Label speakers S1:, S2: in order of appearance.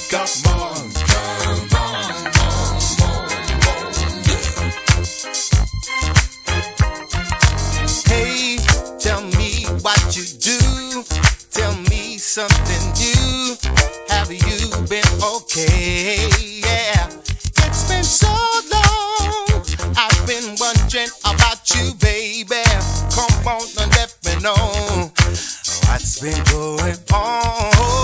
S1: Come on, come on, yeah. Hey, tell me what you do. Tell me something new. Have you been okay? Yeah, it's been so long. I've been wondering about you, baby. Come on and let me know what's been going on.